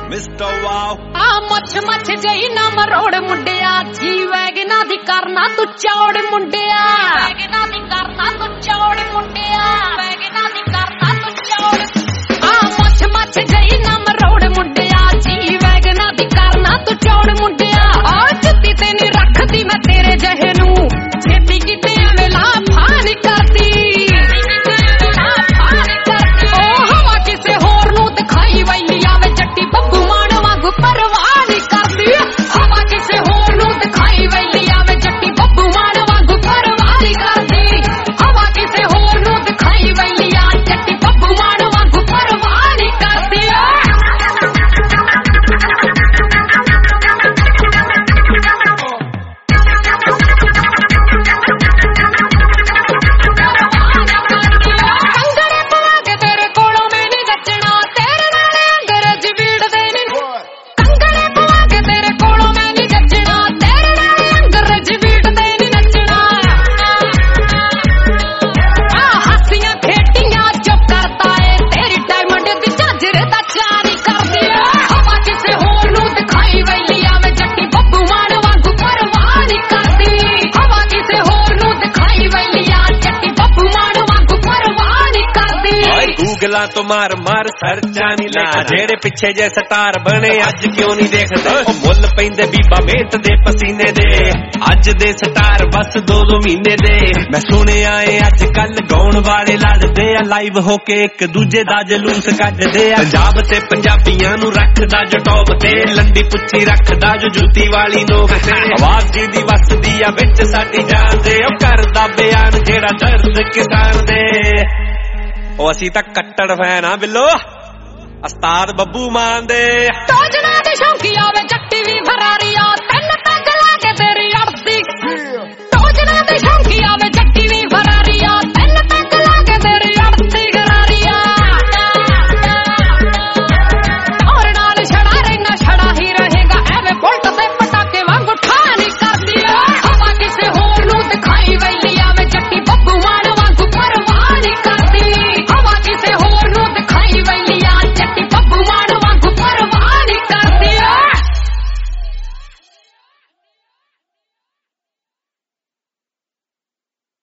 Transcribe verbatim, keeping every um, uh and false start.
mister wow ਆ ਮੱਛ ਮੱਛ ਜਈ ਨਾ ਮਰੋੜ ਮੁੰਡਿਆ ਜੀ ਵੈਗਨਾ ਦੀ ਕਰਨਾ ਤੂੰ ਚੌੜ ਮੁੰਡਿਆ ਵੈਗਨਾ ਦੀ ਕਰਨਾ ਤੂੰ ਚੌੜ ਮੁੰਡਿਆ ਵੈਗਨਾ ਦੀ ਕਰਨਾ ਤੂੰ ਚੌੜ ਆ ਮੱਛ ਮੱਛ ਜਈ ਨਾ ਮਰੋੜ ਮੁੰਡਿਆ ਜੀ ਵੈਗਨਾ ਦੀ ਕਰਨਾ ਤੂੰ ਚੌੜ ਮੁੰਡਿਆ ਆ ਜੁੱਤੀ ਤੇ ਨਹੀਂ ਰੱਖਦੀ ਮੈਂ ਤੇਰੇ ਜਿਹੇ ਨੂੰ ਛੇਤੀ ਕਿਤੇ ਐਵੇਂ ਲਾਫਾ ਨਹੀਂ ਕਰਦੀ ਉਹ ਹਵਾ ਕਿਸੇ ਹੋਰ ਨੂੰ ਦਿਖਾਈ ਵੈਲੀ ਆਵੇ ਜੱਟੀ ਬੱਬੂ ਮਾਣ ਵਾਂਗੂ ਪਰਵਾਹ ਨਹੀਂ ਕਰਦੀ ਹਵਾ ਕਿਸੇ ਹੋਰ ਨੂੰ ਦਿਖਾਈ ਵੈਲੀ ਆਵੇ ਜੱਟੀ ਬੱਬੂ ਮਾਣ ਵਾਂਗੂ ਪਰਵਾਹ ਨਹੀਂ ਕਰਦੀ ਹਵਾ ਕਿਸੇ ਹੋਰ ਨੂੰ ਦਿਖਾਈ ਵੈਲੀ ਆ ਜੱਟੀ ਬੱਬੂ ਮਾਣ ਵਾਂਗੂ ਪਰਵਾਹ ਨਹੀਂ ਕਰਦੀ ਗੂਗਲਾਂ ਤੋਂ ਮਾਰ ਮਾਰ ਸਰਚਾਂ ਨਹੀਂ ਲਿਖਦਾ ਜਿਹੜੇ ਪਿੱਛੇ ਜੇ ਸਟਾਰ ਬਣੇ ਅੱਜ ਕਿਉਂ ਨਹੀਂ ਦੇਖਦੇ ਉਹ ਮੁੱਲ ਪੈਂਦੇ ਬੀਬਾ ਮਿਹਨਤ ਦੇ ਪਸੀਨੇ ਦੇ ਅੱਜ ਦੇ ਸਟਾਰ ਬਸ ਦੋ ਦੋ ਮਹੀਨੇ ਦੇ ਮੈਂ ਸੁਣਿਆ ਏ ਅੱਜ ਕੱਲ ਗਾਉਣ ਵਾਲੇ ਲੜਦੇ ਆ ਲਾਈਵ ਹੋ ਕੇ ਇੱਕ ਦੂਜੇ ਦਾ ਜਲੂਸ ਕੱਢਦੇ ਆ ਪੰਜਾਬ ਤੇ ਪੰਜਾਬੀਆਂ ਨੂੰ ਰੱਖਦਾ ਜੋ ਟੌਪ ਤੇ ਲੰਡੀ ਪੁੱਛੀ ਰੱਖਦਾ ਜੋ ਜੁੱਤੀ ਵਾਲੀ ਨੋਕ ਤੇ ਆਵਾਜ਼ ਜਿਹਦੀ ਵੱਸਦੀ ਆ ਵਿੱਚ ਸਾਡੀ ਜਾਨ ਦੇ ਉਹ ਕਰਦਾ ਬਿਆਨ ਜਿਹੜਾ ਦਰਦ ਕਿਸਾਨ ਦੇ ਉਹ ਅਸੀਂ ਤਾਂ ਕੱਟੜ ਫੈਨ ਆ ਬਿੱਲੋ ਉਸਤਾਦ ਬੱਬੂ ਮਾਨ ਦੇ ਤੋਜਣਾ ਦੇ ਸ਼ੌਂਕੀ ਆਵੇ ਜੱਟੀ ਵੀ ਫਰਾਰੀ ਆ